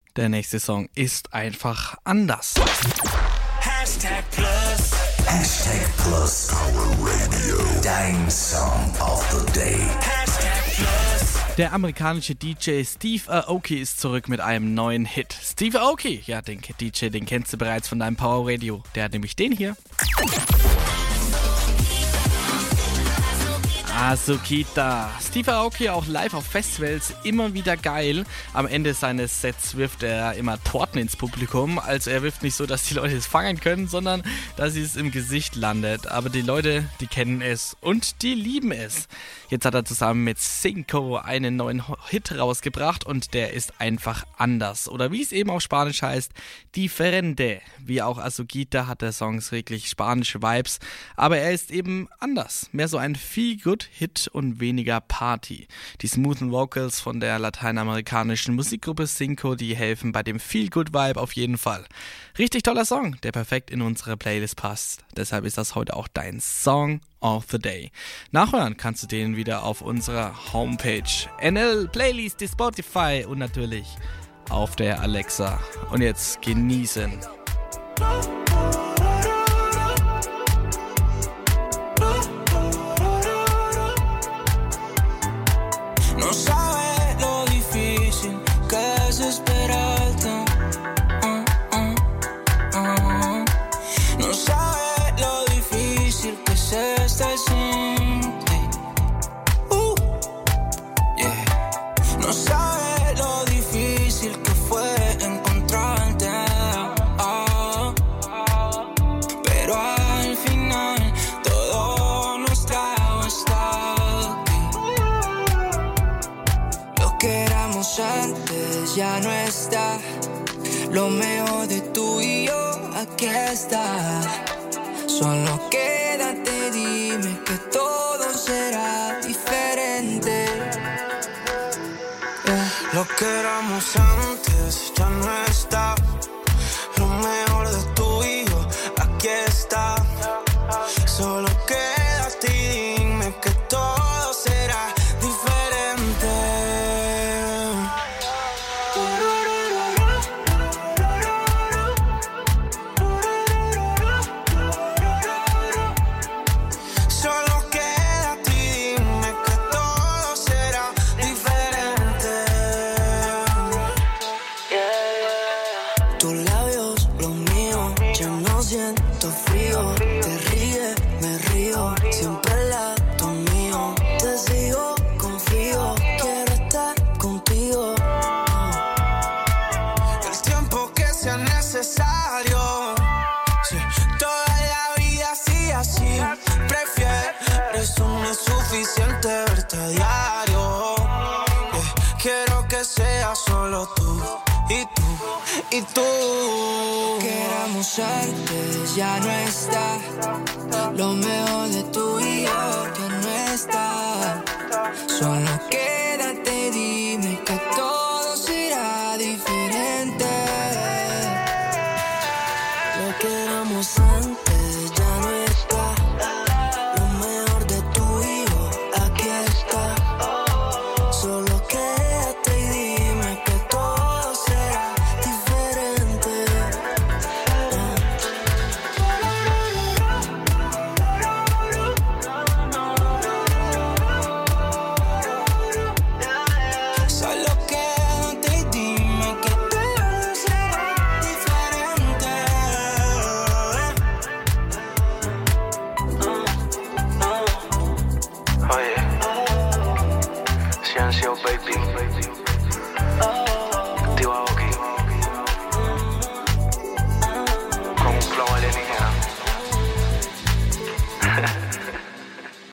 Der nächste Song ist einfach anders. Hashtag Plus. Hashtag Plus. Power Radio. Dein Song of the Day. Hashtag Plus. Der amerikanische DJ Steve Aoki ist zurück mit einem neuen Hit. Steve Aoki, ja, den DJ, den kennst du bereits von deinem Power Radio. Der hat nämlich den hier. Asukita. Steve Aoki auch live auf Festivals immer wieder geil. Am Ende seines Sets wirft er immer Torten ins Publikum. Also er wirft nicht so, dass die Leute es fangen können, sondern dass es im Gesicht landet. Aber die Leute, die kennen es und die lieben es. Jetzt hat er zusammen mit Cinco einen neuen Hit rausgebracht und der ist einfach anders. Oder wie es eben auf Spanisch heißt, diferente. Wie auch Asukita hat der Song wirklich spanische Vibes. Aber er ist eben anders. Mehr so ein Feel-Good-Hit und weniger Party. Die smoothen Vocals von der lateinamerikanischen Musikgruppe Cinco, die helfen bei dem Feel-Good-Vibe auf jeden Fall. Richtig toller Song, der perfekt in unsere Playlist passt. Deshalb ist das heute auch dein Song of the Day. Nachhören kannst du den wieder auf unserer Homepage. NL Playlist, die Spotify und natürlich auf der Alexa. Und jetzt genießen. No sabe lo difícil que es esperarte. No sabe lo difícil que es estar sin ti. Yeah. No sabe lo difícil que fue encontrarte. Pero al final todo nos trajo hasta aquí. Lo que éramos antes ya no está. Lo mejor de tú y yo aquí está. Solo quédate, dime que todo será diferente. Lo que éramos antes ya no está. Lo mejor de tú y yo aquí está. Solo quédate y dime que todo será diferente. Solo quédate y dime que todo será diferente. Tus labios, los míos, ya no siento frío. Te ríes, me río, siempre al lado mío. Te sigo, confío, quiero estar contigo. El tiempo que sea necesario. Sí, toda la vida así. Prefieres, no es suficiente verte a diario. Yeah, quiero que sea solo tú y tú y tú. Lo que éramos antes ya no está. Lo mejor de tú y yo que no está. Solo quédate, dime que todo será diferente. Lo que éramos antes ya no está. Lo mejor de tú y yo aquí está. Solo quédate y dime que todo será diferente. Solo quédate y dime que todo será diferente. Oye, Ciencio, baby.